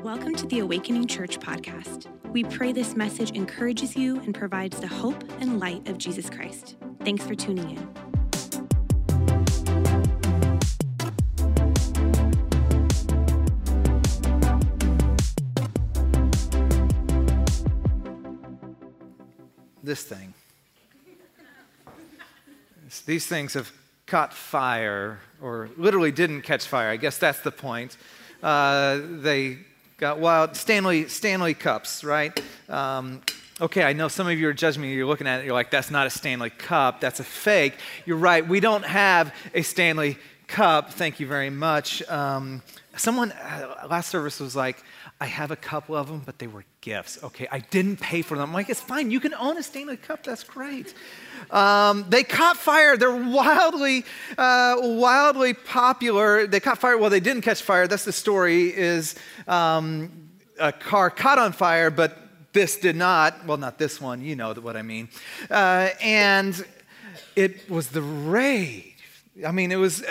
Welcome to the Awakening Church podcast. We pray this message encourages you and provides the hope and light of Jesus Christ. Thanks for tuning in. This thing. These things have caught fire, or literally didn't catch fire. I guess that's the point. They got wild Stanley cups, right? Okay, I know some of you are judging me. You're looking at it. You're like, that's not a Stanley cup. That's a fake. You're right. We don't have a Stanley cup. Thank you very much. Someone last service was like, I have a couple of them, but they were gifts. Okay, I didn't pay for them. I'm like, it's fine. You can own a Stanley cup. That's great. They caught fire. They're wildly popular. They caught fire. Well, they didn't catch fire. That's the story, is a car caught on fire, but this did not. Well, not this one. You know what I mean. And it was the rage. I mean, it was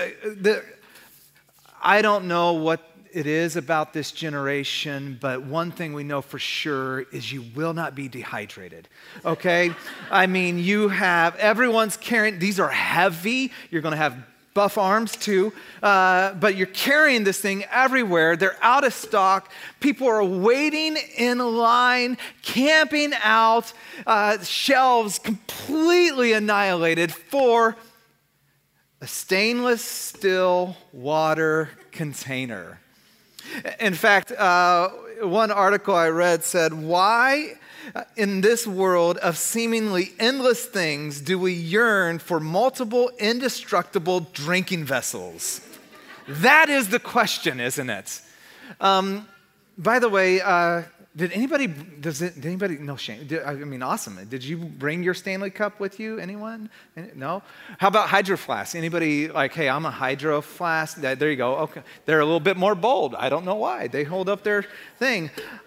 I don't know what it is about this generation, but one thing we know for sure is you will not be dehydrated, okay? I mean, everyone's carrying, these are heavy. You're going to have buff arms too, but you're carrying this thing everywhere. They're out of stock. People are waiting in line, camping out, shelves completely annihilated for a stainless steel water container. In fact, one article I read said, why in this world of seemingly endless things do we yearn for multiple indestructible drinking vessels? That is the question, isn't it? By the way, did anybody, no shame, awesome. Did you bring your Stanley Cup with you, anyone? No? How about Hydro Flask? Anybody like, hey, I'm a Hydro Flask? There you go, okay. They're a little bit more bold. I don't know why. They hold up their thing.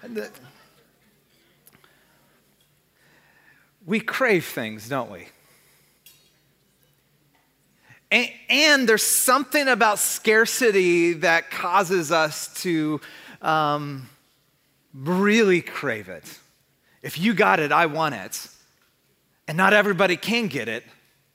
We crave things, don't we? And there's something about scarcity that causes us to really crave it. If you got it, I want it. And not everybody can get it.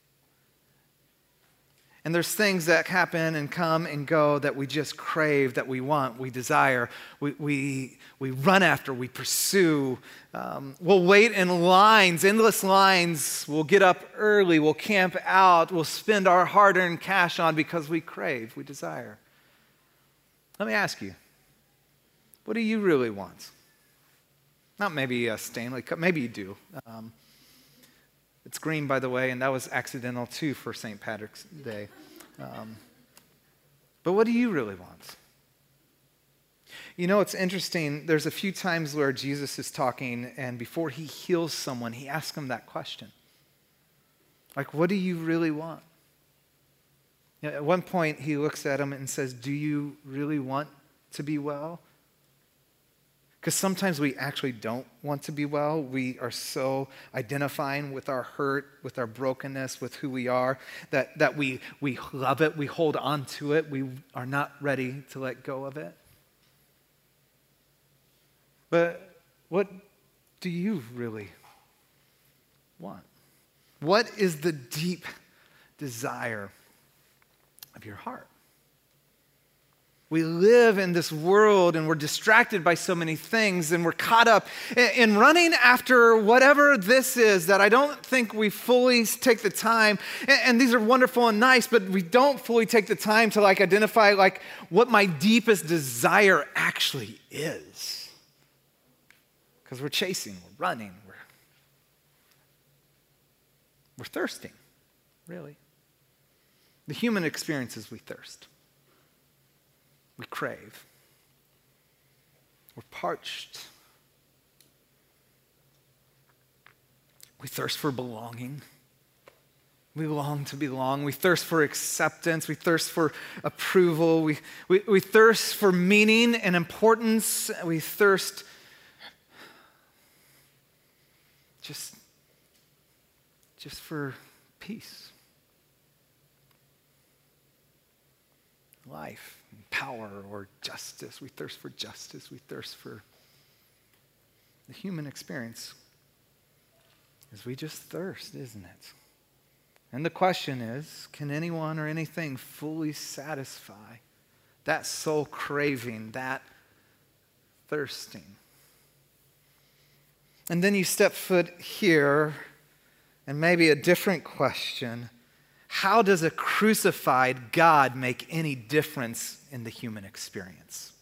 And there's things that happen and come and go that we just crave, that we want, we desire, we run after, we pursue. We'll wait in lines, endless lines. We'll get up early, we'll camp out, we'll spend our hard-earned cash on because we crave, we desire. Let me ask you, what do you really want? Not maybe a Stanley Cup. Maybe you do. It's green, by the way, and that was accidental too for St. Patrick's Day. But what do you really want? You know, it's interesting. There's a few times where Jesus is talking, and before he heals someone, he asks them that question. Like, what do you really want? At one point, he looks at him and says, do you really want to be well? Because sometimes we actually don't want to be well. We are so identifying with our hurt, with our brokenness, with who we are, that we love it, we hold on to it, we are not ready to let go of it. But what do you really want? What is the deep desire of your heart? We live in this world and we're distracted by so many things and we're caught up in running after whatever this is that I don't think we fully take the time. And these are wonderful and nice, but we don't fully take the time to identify what my deepest desire actually is. Because we're chasing, we're running, we're thirsting, really. The human experience is we thirst. We crave. We're parched. We thirst for belonging. We long to belong. We thirst for acceptance. We thirst for approval. We thirst for meaning and importance. We thirst just for peace, life, power or justice. We thirst for justice. We thirst for the human experience. Is we just thirst, isn't it? And the question is, can anyone or anything fully satisfy that soul craving, that thirsting? And then you step foot here, and maybe a different question. How does a crucified God make any difference in the human experience?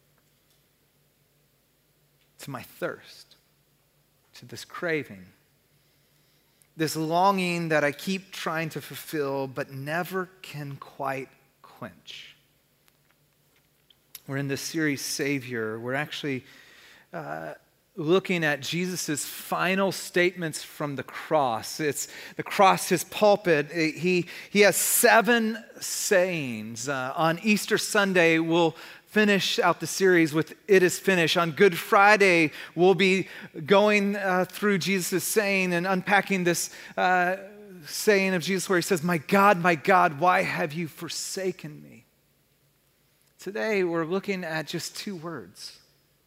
To my thirst, to this craving, this longing that I keep trying to fulfill but never can quite quench. We're in this series, Savior. We're actually looking at Jesus' final statements from the cross. It's the cross, his pulpit. He has 7 sayings. On Easter Sunday, we'll finish out the series with "It is finished." On Good Friday, we'll be going through Jesus' saying and unpacking this saying of Jesus where he says, my God, why have you forsaken me?" Today, we're looking at just 2 words.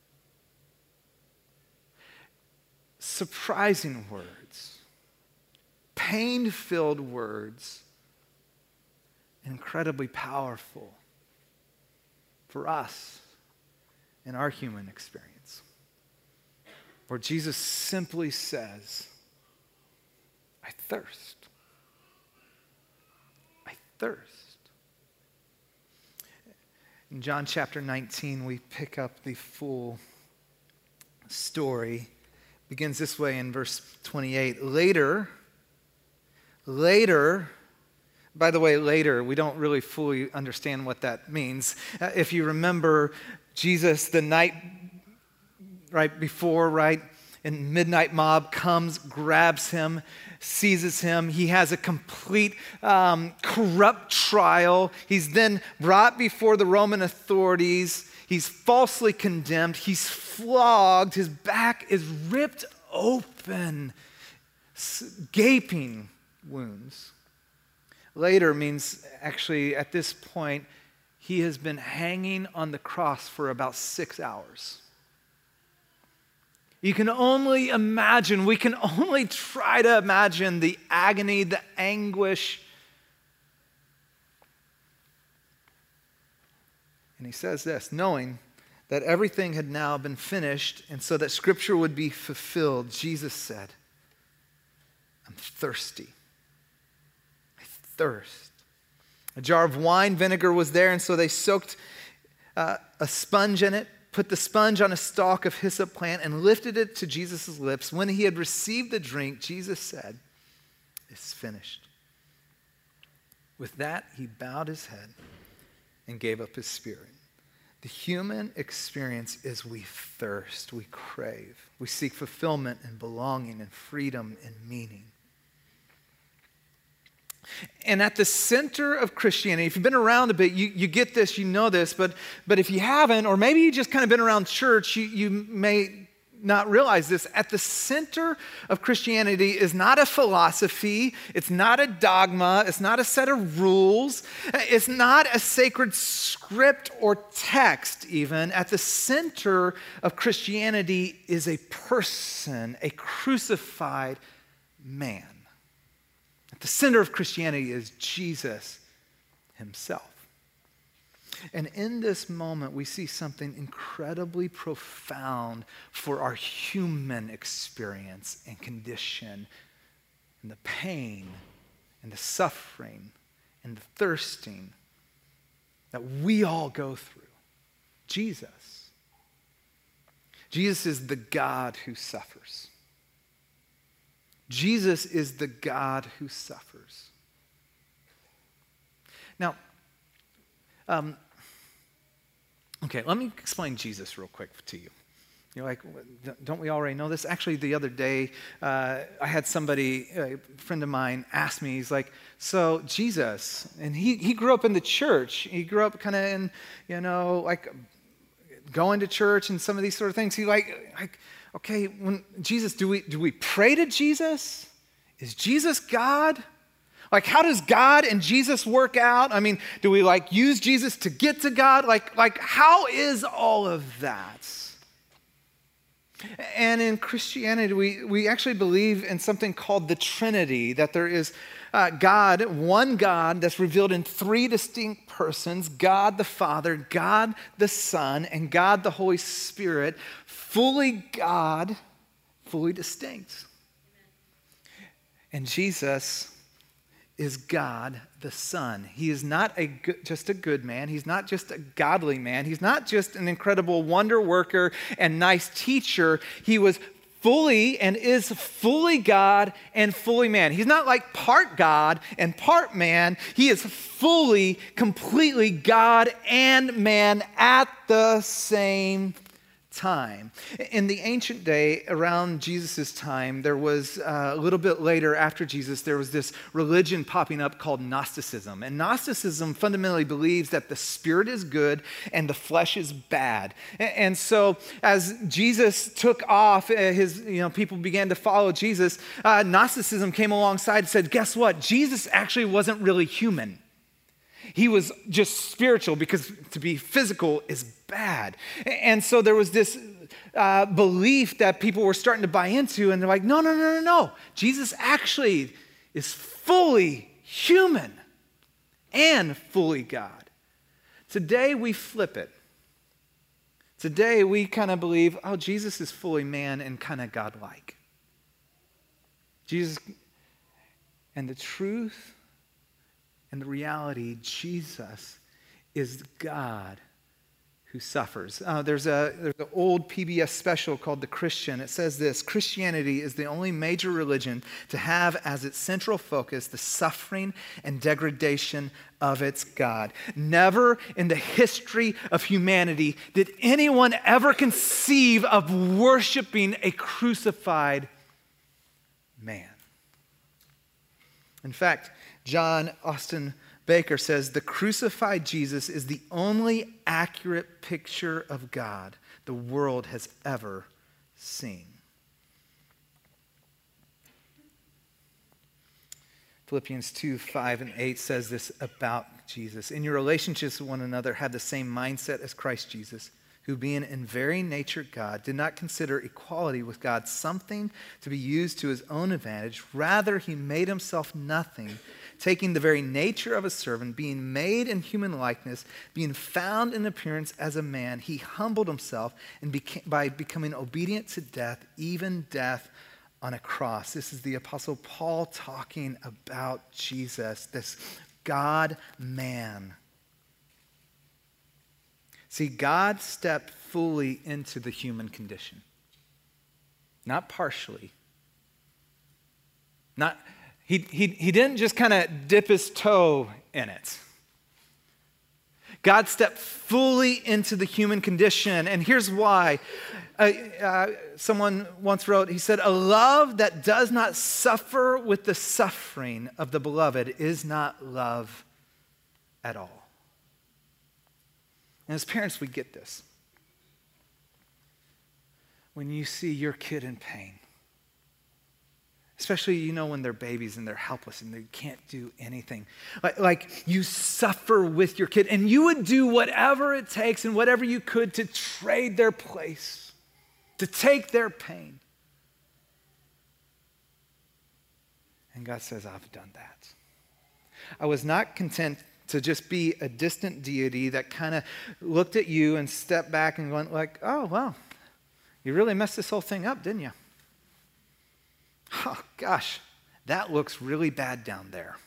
Surprising words, pain-filled words, incredibly powerful for us in our human experience, where Jesus simply says, I thirst. I thirst. In John chapter 19, we pick up the full story. It begins this way in verse 28. Later, by the way, later, we don't really fully understand what that means. If you remember, Jesus, the night right before, and midnight mob comes, grabs him, seizes him. He has a complete corrupt trial. He's then brought before the Roman authorities. He's falsely condemned. He's flogged. His back is ripped open, gaping wounds. Later means actually at this point, he has been hanging on the cross for about 6 hours. You can only imagine, we can only try to imagine the agony, the anguish. And he says this, knowing that everything had now been finished, and so that Scripture would be fulfilled, Jesus said, I'm thirsty. I thirst. A jar of wine vinegar was there, and so they soaked a sponge in it, put the sponge on a stalk of hyssop plant, and lifted it to Jesus' lips. When he had received the drink, Jesus said, it's finished. With that, he bowed his head and gave up his spirit. The human experience is we thirst, we crave, we seek fulfillment and belonging and freedom and meaning. And at the center of Christianity, if you've been around a bit, you get this, you know this, but if you haven't, or maybe you just kind of been around church, you may not realize this. At the center of Christianity is not a philosophy, it's not a dogma, it's not a set of rules, it's not a sacred script or text even. At the center of Christianity is a person, a crucified man. At the center of Christianity is Jesus himself. And in this moment, we see something incredibly profound for our human experience and condition, and the pain, and the suffering, and the thirsting that we all go through. Jesus. Jesus is the God who suffers. Jesus is the God who suffers. Now, okay, let me explain Jesus real quick to you. You're like, don't we already know this? Actually, the other day, I had somebody, a friend of mine, ask me, he's like, so Jesus, and he grew up in the church. He grew up kind of in, like going to church and some of these sort of things. He like, okay, when Jesus, do we pray to Jesus? Is Jesus God? Like, how does God and Jesus work out? I mean, do we like use Jesus to get to God? Like how is all of that? And in Christianity, we actually believe in something called the Trinity, that there is God, one God that's revealed in three distinct persons, God the Father, God the Son, and God the Holy Spirit, fully God, fully distinct. And Jesus is God the Son. He is not just a good man. He's not just a godly man. He's not just an incredible wonder worker and nice teacher. He was fully and is fully God and fully man. He's not like part God and part man. He is fully, completely God and man at the same time. In the ancient day, around Jesus' time, there was a little bit later after Jesus, there was this religion popping up called Gnosticism. And Gnosticism fundamentally believes that the spirit is good and the flesh is bad. And so as Jesus took off, people began to follow Jesus, Gnosticism came alongside and said, guess what? Jesus actually wasn't really human. He was just spiritual, because to be physical is bad. And so there was this belief that people were starting to buy into, and they're like, no. Jesus actually is fully human and fully God. Today we flip it. Today we kind of believe, Jesus is fully man and kind of God-like. Jesus, and the truth and the reality, Jesus is God who suffers. There's an old PBS special called The Christian. It says this: Christianity is the only major religion to have as its central focus the suffering and degradation of its God. Never in the history of humanity did anyone ever conceive of worshiping a crucified man. In fact, John Austin Baker says, the crucified Jesus is the only accurate picture of God the world has ever seen. Philippians 2:5-8 says this about Jesus. In your relationships with one another, have the same mindset as Christ Jesus, who being in very nature God, did not consider equality with God something to be used to his own advantage. Rather, he made himself nothing, taking the very nature of a servant, being made in human likeness, being found in appearance as a man, he humbled himself and by becoming obedient to death, even death on a cross. This is the Apostle Paul talking about Jesus, this God-man. See, God stepped fully into the human condition, not partially. He didn't just kind of dip his toe in it. God stepped fully into the human condition, and here's why. Someone once wrote, he said, a love that does not suffer with the suffering of the beloved is not love at all. And as parents, we get this. When you see your kid in pain, especially, when they're babies and they're helpless and they can't do anything. Like you suffer with your kid, and you would do whatever it takes and whatever you could to trade their place, to take their pain. And God says, I've done that. I was not content to just be a distant deity that kind of looked at you and stepped back and went like, oh, well, you really messed this whole thing up, didn't you? Oh, gosh, that looks really bad down there.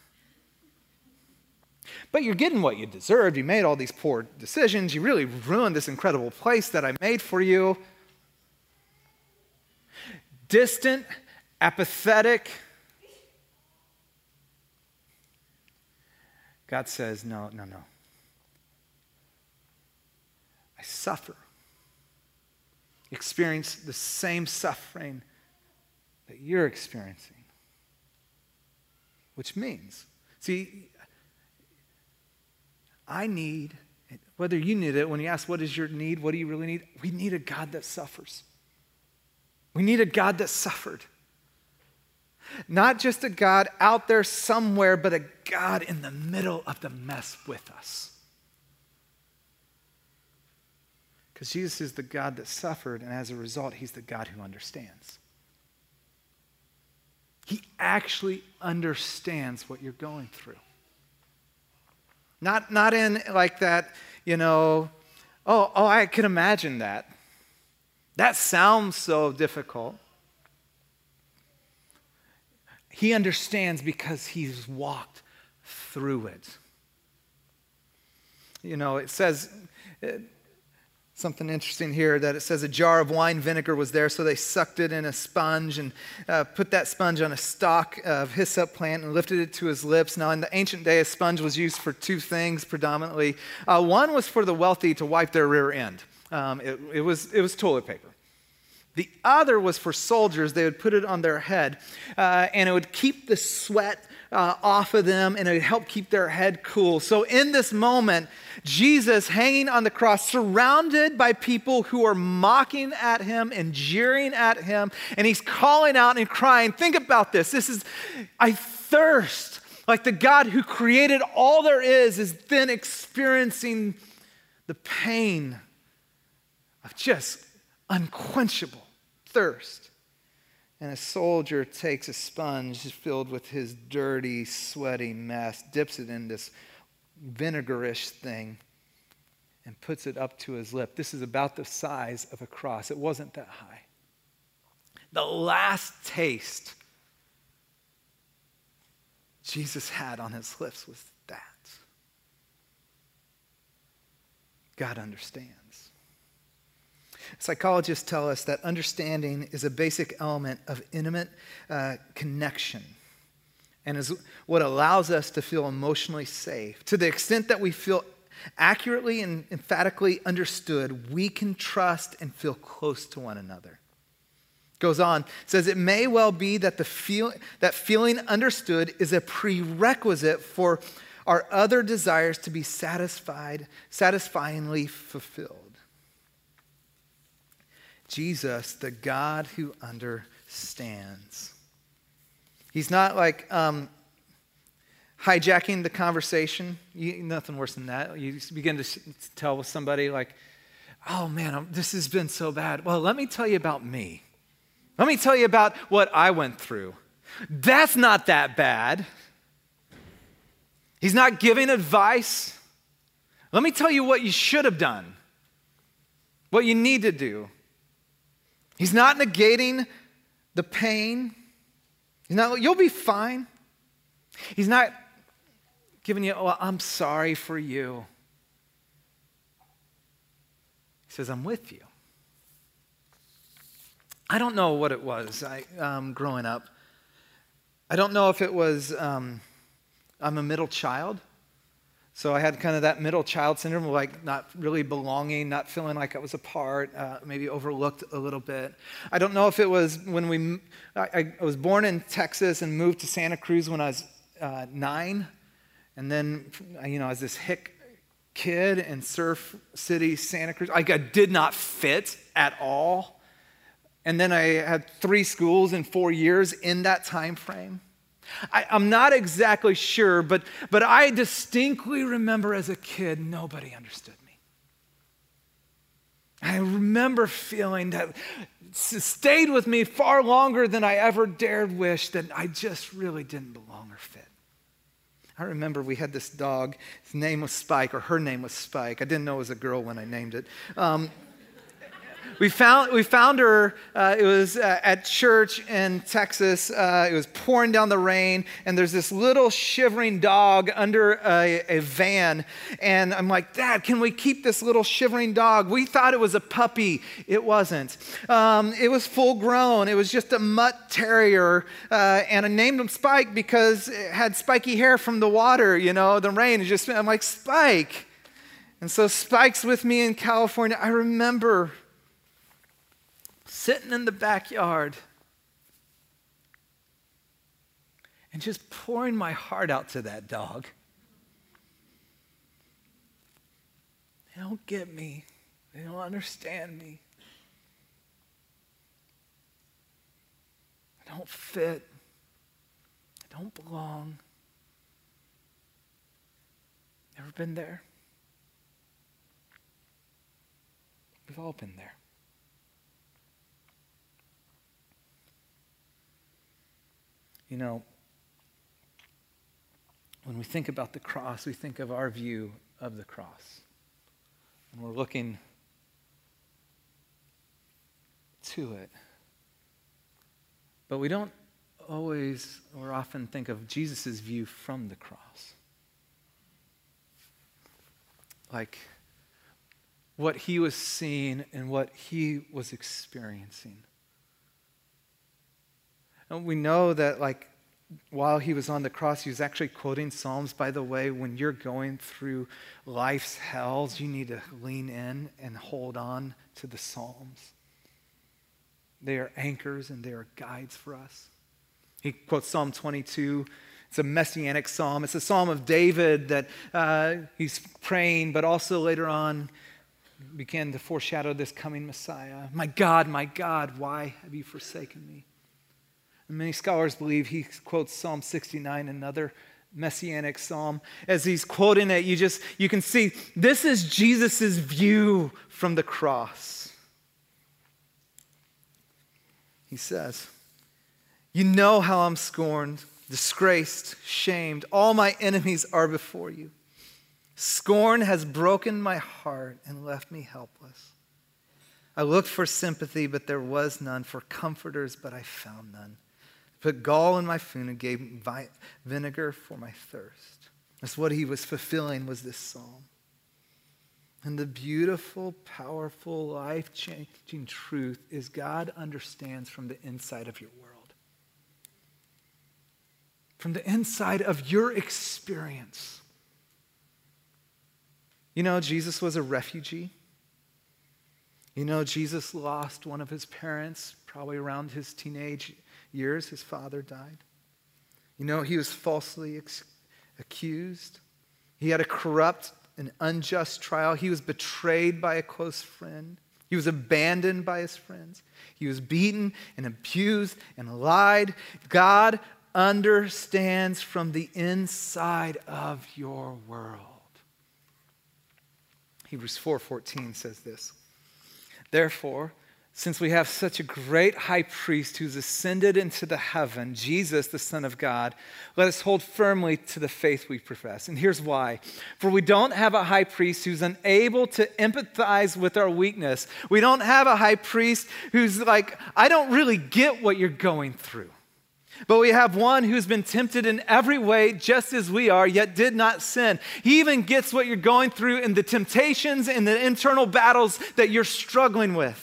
But you're getting what you deserved. You made all these poor decisions. You really ruined this incredible place that I made for you. Distant, apathetic. God says, no. I suffer. Experience the same suffering that you're experiencing. Which means, see, I need, whether you need it, when you ask what is your need, what do you really need? We need a God that suffers. We need a God that suffered. Not just a God out there somewhere, but a God in the middle of the mess with us. Because Jesus is the God that suffered, and as a result, he's the God who understands. He actually understands what you're going through. Not in like that, I can imagine that. That sounds so difficult. He understands because he's walked through it. It says something interesting here, that it says a jar of wine vinegar was there, so they sucked it in a sponge and put that sponge on a stalk of hyssop plant and lifted it to his lips. Now, in the ancient day, a sponge was used for two things predominantly. One was for the wealthy to wipe their rear end. It was toilet paper. The other was for soldiers. They would put it on their head, and it would keep the sweat off of them, and it would help keep their head cool. So in this moment, Jesus hanging on the cross, surrounded by people who are mocking at him and jeering at him, and he's calling out and crying. Think about this. I thirst. Like the God who created all there is then experiencing the pain of just unquenchable thirst. And a soldier takes a sponge filled with his dirty, sweaty mess, dips it in this vinegarish thing, and puts it up to his lip. This is about the size of a cross. It wasn't that high. The last taste Jesus had on his lips was that. God understands. Psychologists tell us that understanding is a basic element of intimate connection and is what allows us to feel emotionally safe. To the extent that we feel accurately and emphatically understood, we can trust and feel close to one another. Goes on, says it may well be that that feeling understood is a prerequisite for our other desires to be satisfyingly fulfilled. Jesus, the God who understands. He's not like hijacking the conversation. Nothing worse than that. You begin to tell with somebody like, oh man, this has been so bad. Well, let me tell you about me. Let me tell you about what I went through. That's not that bad. He's not giving advice. Let me tell you what you should have done, what you need to do. He's not negating the pain. You'll be fine. He's not giving you, I'm sorry for you. He says, I'm with you. I don't know what it was growing up. I don't know if it was, I'm a middle child. So I had kind of that middle child syndrome of like not really belonging, not feeling like I was a part, maybe overlooked a little bit. I don't know if it was when I was born in Texas and moved to Santa Cruz when I was 9. And then, I was this hick kid in Surf City, Santa Cruz. I did not fit at all. And then I had 3 schools in 4 years in that time frame. I'm not exactly sure, but I distinctly remember as a kid, nobody understood me. I remember feeling that stayed with me far longer than I ever dared wish, that I just really didn't belong or fit. I remember we had this dog. His name was Spike, or her name was Spike. I didn't know it was a girl when I named it. We found her, it was at church in Texas. It was pouring down the rain, and there's this little shivering dog under a van. And I'm like, Dad, can we keep this little shivering dog? We thought it was a puppy. It wasn't. It was full grown. It was just a mutt terrier. And I named him Spike because it had spiky hair from the water, the rain. I'm like, Spike. And so Spike's with me in California. I remember sitting in the backyard and just pouring my heart out to that dog. They don't get me. They don't understand me. I don't fit. don't belong. Ever been there? We've all been there. You know, when we think about the cross, we think of our view of the cross. And we're looking to it. But we don't always or often think of Jesus' view from the cross. Like what he was seeing and what he was experiencing. And we know that while he was on the cross, he was actually quoting Psalms. By the way, when you're going through life's hells, you need to lean in and hold on to the Psalms. They are anchors and they are guides for us. He quotes Psalm 22. It's a messianic psalm. It's a psalm of David that he's praying, but also later on began to foreshadow this coming Messiah. My God, why have you forsaken me? And many scholars believe he quotes Psalm 69, another messianic psalm. As he's quoting it, you can see this is Jesus' view from the cross. He says, you know how I'm scorned, disgraced, shamed. All my enemies are before you. Scorn has broken my heart and left me helpless. I looked for sympathy, but there was none, for comforters, but I found none. Put gall in my food and gave vinegar for my thirst. That's what he was fulfilling, was this psalm. And the beautiful, powerful, life-changing truth is God understands from the inside of your world. From the inside of your experience. You know, Jesus was a refugee. You know, Jesus lost one of his parents probably around his teenage years. His father died. You know, he was falsely accused. He had a corrupt and unjust trial. He was betrayed by a close friend. He was abandoned by his friends. He was beaten and abused and lied. God understands from the inside of your world. Hebrews 4:14 says this. Therefore, since we have such a great high priest who's ascended into the heaven, Jesus, the Son of God, let us hold firmly to the faith we profess. And here's why. For we don't have a high priest who's unable to empathize with our weakness. We don't have a high priest who's like, I don't really get what you're going through. But we have one who's been tempted in every way just as we are, yet did not sin. He even gets what you're going through in the temptations and the internal battles that you're struggling with.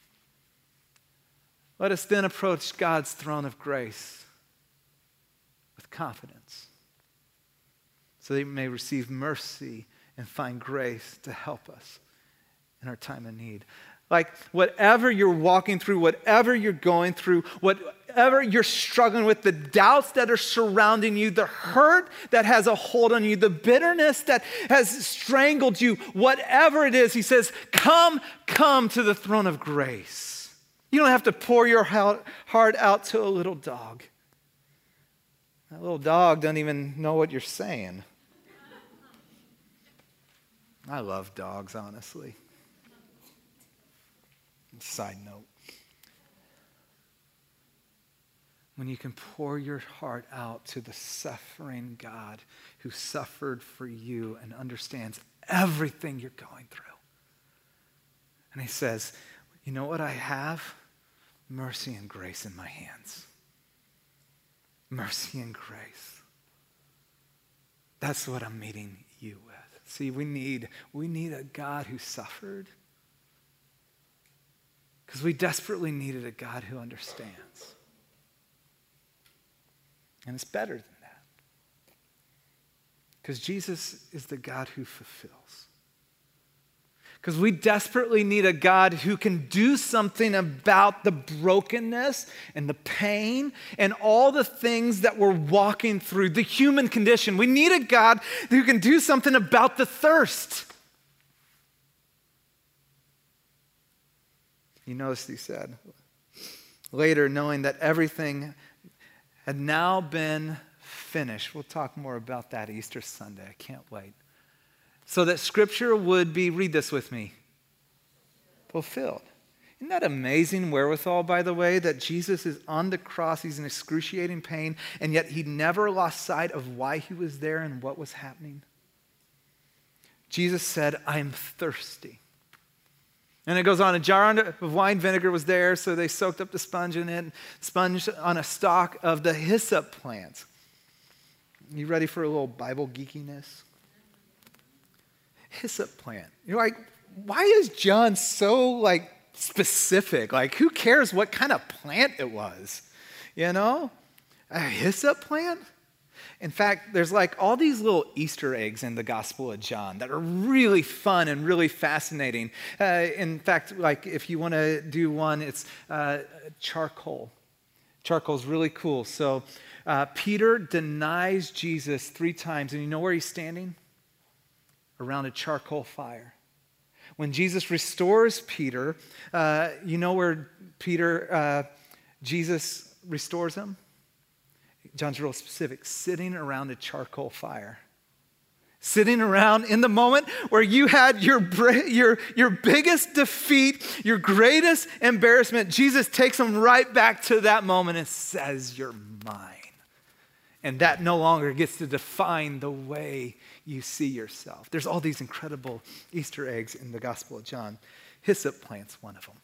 Let us then approach God's throne of grace with confidence so that we may receive mercy and find grace to help us in our time of need. Like whatever you're walking through, whatever you're going through, whatever you're struggling with, the doubts that are surrounding you, the hurt that has a hold on you, the bitterness that has strangled you, whatever it is, he says, come to the throne of grace. You don't have to pour your heart out to a little dog. That little dog doesn't even know what you're saying. I love dogs, honestly. Side note. When you can pour your heart out to the suffering God who suffered for you and understands everything you're going through. And he says, you know what I have? Mercy and grace in my hands. Mercy and grace. That's what I'm meeting you with. See, we need a God who suffered because we desperately needed a God who understands. And it's better than that. Because Jesus is the God who fulfills. Because we desperately need a God who can do something about the brokenness and the pain and all the things that we're walking through, the human condition. We need a God who can do something about the thirst. You notice he said, later, knowing that everything had now been finished. We'll talk more about that Easter Sunday. I can't wait. So that Scripture would be, read this with me, fulfilled. Isn't that amazing wherewithal, by the way, that Jesus is on the cross, he's in excruciating pain, and yet he never lost sight of why he was there and what was happening? Jesus said, I'm thirsty. And it goes on, a jar of wine vinegar was there, so they soaked up the sponge in it, sponge on a stalk of the hyssop plant. You ready for a little Bible geekiness? Hyssop plant. You're like, why is John so specific? Who cares what kind of plant it was? A hyssop plant? In fact, there's all these little Easter eggs in the Gospel of John that are really fun and really fascinating. In fact, if you want to do one, it's charcoal. Charcoal's really cool. So Peter denies Jesus 3 times, and you know where he's standing? Around a charcoal fire. When Jesus restores Peter, you know where Jesus restores him? John's real specific, sitting around a charcoal fire. Sitting around in the moment where you had your biggest defeat, your greatest embarrassment. Jesus takes him right back to that moment and says, you're mine. And that no longer gets to define the way you see yourself. There's all these incredible Easter eggs in the Gospel of John. Hyssop plant's one of them.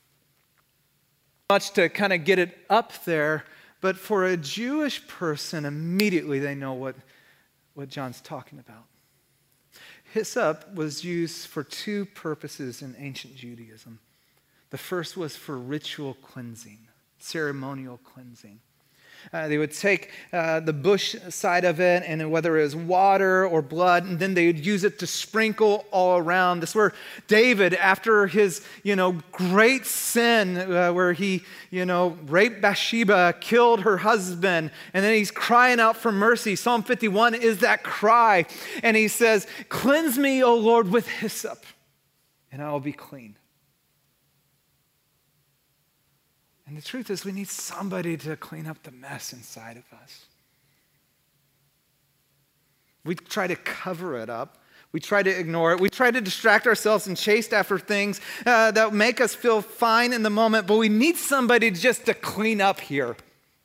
Much to kind of get it up there, but for a Jewish person, immediately they know what John's talking about. Hyssop was used for 2 purposes in ancient Judaism. The first was for ritual cleansing, ceremonial cleansing. They would take the bush side of it, and whether it was water or blood, and then they would use it to sprinkle all around. This is where David, after his, great sin, where he, raped Bathsheba, killed her husband, and then he's crying out for mercy. Psalm 51 is that cry, and he says, "Cleanse me, O Lord, with hyssop, and I will be clean." And the truth is, we need somebody to clean up the mess inside of us. We try to cover it up. We try to ignore it. We try to distract ourselves and chase after things that make us feel fine in the moment, but we need somebody just to clean up here.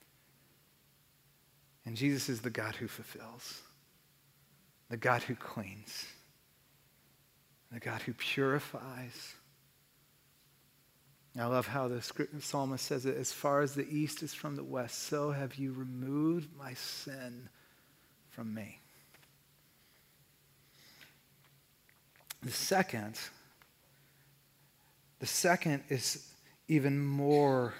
And Jesus is the God who fulfills, the God who cleans, the God who purifies. I love how the psalmist says it, as far as the east is from the west, so have you removed my sin from me. The second is even more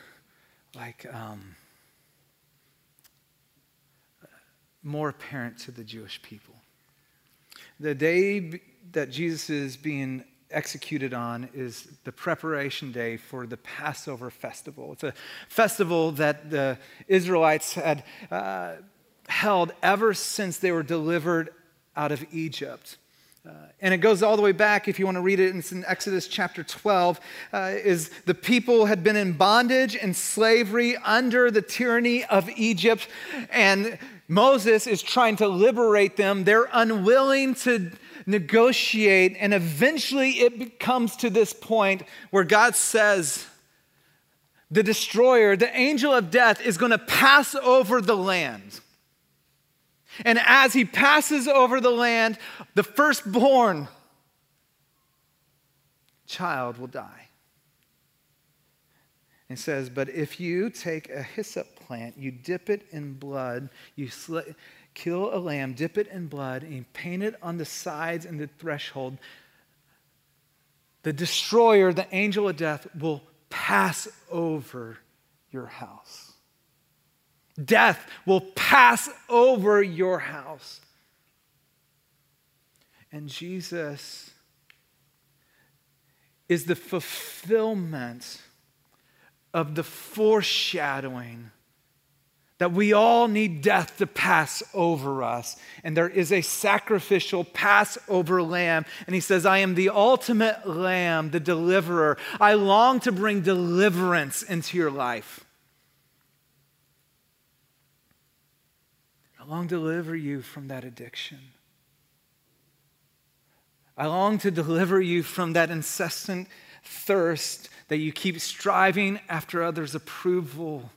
more apparent to the Jewish people. The day that Jesus is being executed on is the preparation day for the Passover festival. It's a festival that the Israelites had held ever since they were delivered out of Egypt. And it goes all the way back, if you want to read it, it's in Exodus chapter 12, is the people had been in bondage and slavery under the tyranny of Egypt, and Moses is trying to liberate them. They're unwilling to negotiate, and eventually it comes to this point where God says, the destroyer, the angel of death, is going to pass over the land. And as he passes over the land, the firstborn child will die. It says, but if you take a hyssop plant, you dip it in blood, kill a lamb, dip it in blood, and you paint it on the sides and the threshold, the destroyer, the angel of death, will pass over your house. Death will pass over your house. And Jesus is the fulfillment of the foreshadowing that we all need death to pass over us. And there is a sacrificial Passover lamb. And he says, I am the ultimate lamb, the deliverer. I long to bring deliverance into your life. I long to deliver you from that addiction. I long to deliver you from that incessant thirst that you keep striving after others' approval.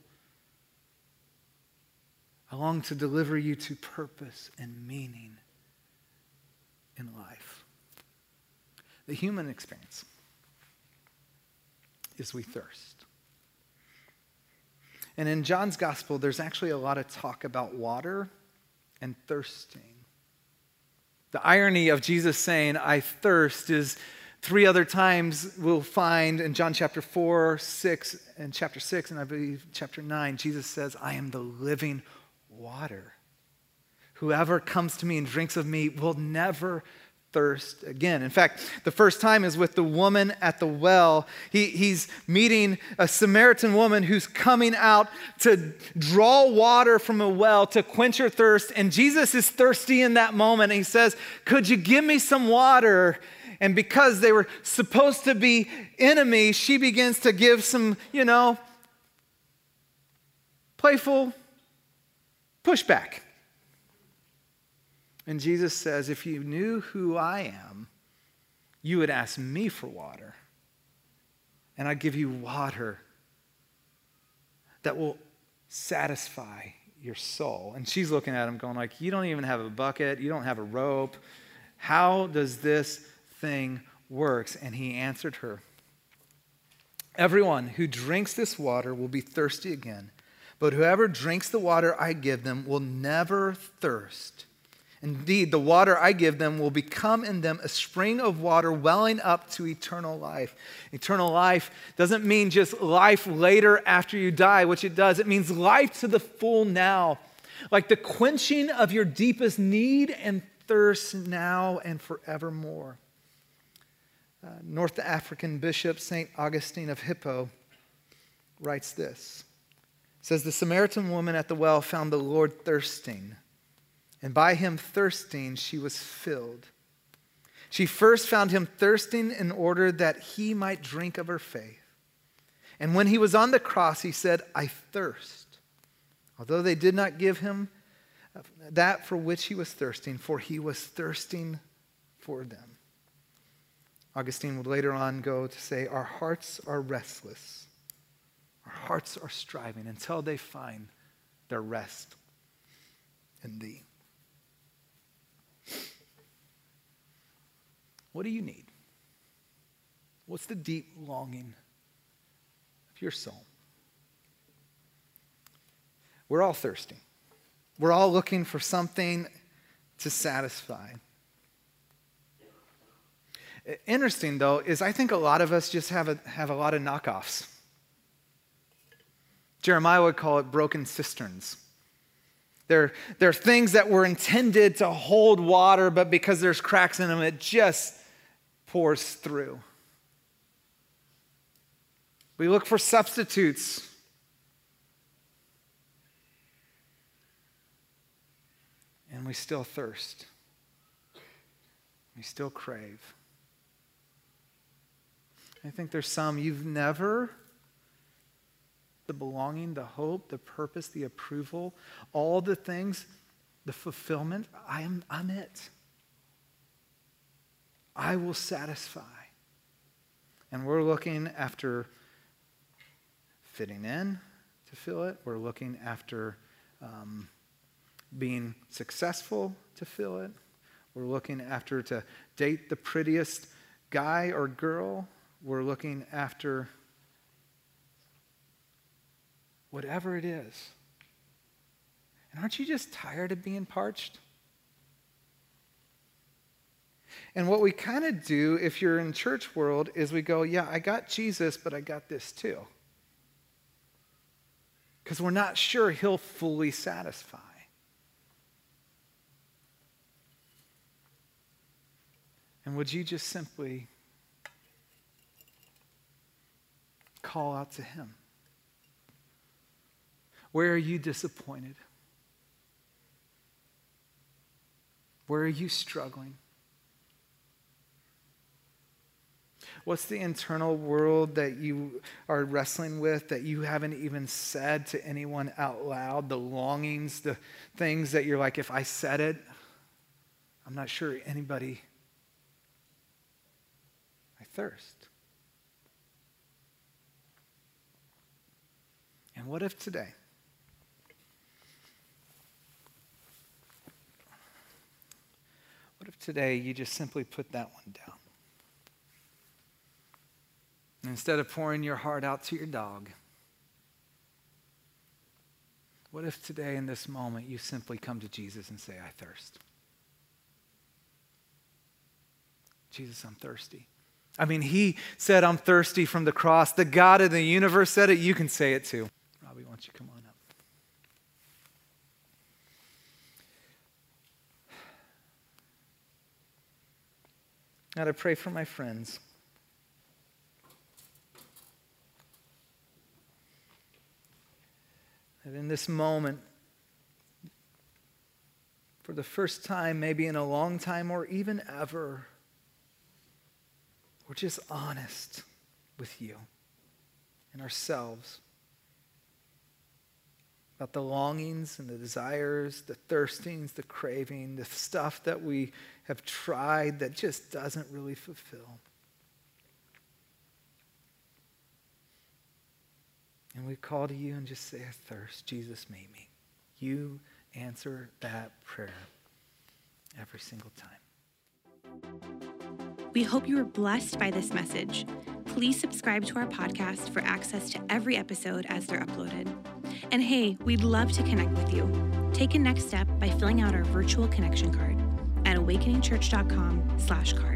I long to deliver you to purpose and meaning in life. The human experience is we thirst. And in John's gospel, there's actually a lot of talk about water and thirsting. The irony of Jesus saying, I thirst, is 3 other times we'll find in John chapter 4, 6, and chapter 6, and I believe chapter 9, Jesus says, I am the living water. Whoever comes to me and drinks of me will never thirst again. In fact, the first time is with the woman at the well. He's meeting a Samaritan woman who's coming out to draw water from a well to quench her thirst. And Jesus is thirsty in that moment. And he says, could you give me some water? And because they were supposed to be enemies, she begins to give some, playful pushback. And Jesus says, if you knew who I am, you would ask me for water. And I'd give you water that will satisfy your soul. And she's looking at him going like, you don't even have a bucket. You don't have a rope. How does this thing work? And he answered her, everyone who drinks this water will be thirsty again. But whoever drinks the water I give them will never thirst. Indeed, the water I give them will become in them a spring of water welling up to eternal life. Eternal life doesn't mean just life later after you die, which it does. It means life to the full now, like the quenching of your deepest need and thirst now and forevermore. North African Bishop St. Augustine of Hippo writes this. It says, the Samaritan woman at the well found the Lord thirsting. And by him thirsting, she was filled. She first found him thirsting in order that he might drink of her faith. And when he was on the cross, he said, I thirst. Although they did not give him that for which he was thirsting, for he was thirsting for them. Augustine would later on go to say, our hearts are restless. Our hearts are striving until they find their rest in thee. What do you need? What's the deep longing of your soul? We're all thirsty. We're all looking for something to satisfy. Interesting, though, is I think a lot of us just have a lot of knockoffs. Jeremiah would call it broken cisterns. They're things that were intended to hold water, but because there's cracks in them, it just pours through. We look for substitutes. And we still thirst. We still crave. I think there's some you've never, the belonging, the hope, the purpose, the approval, all the things, the fulfillment, I'm it. I will satisfy. And we're looking after fitting in to fill it. We're looking after being successful to fill it. We're looking after to date the prettiest guy or girl. We're looking after whatever it is. And aren't you just tired of being parched? And what we kind of do, if you're in church world, is we go, yeah, I got Jesus, but I got this too. Because we're not sure he'll fully satisfy. And would you just simply call out to him? Where are you disappointed? Where are you struggling? What's the internal world that you are wrestling with that you haven't even said to anyone out loud? The longings, the things that you're like, if I said it, I'm not sure anybody. I thirst. And what if today? What if today you just simply put that one down? And instead of pouring your heart out to your dog, what if today in this moment you simply come to Jesus and say, I thirst? Jesus, I'm thirsty. I mean, he said, I'm thirsty from the cross. The God of the universe said it. You can say it too. Robbie, why don't you come on up? God, I pray for my friends. That in this moment, for the first time, maybe in a long time or even ever, we're just honest with you and ourselves about the longings and the desires, the thirstings, the craving, the stuff that we have tried that just doesn't really fulfill. And we call to you and just say, I thirst. Jesus, meet me. You answer that prayer every single time. We hope you were blessed by this message. Please subscribe to our podcast for access to every episode as they're uploaded. And hey, we'd love to connect with you. Take a next step by filling out our virtual connection card at awakeningchurch.com/card.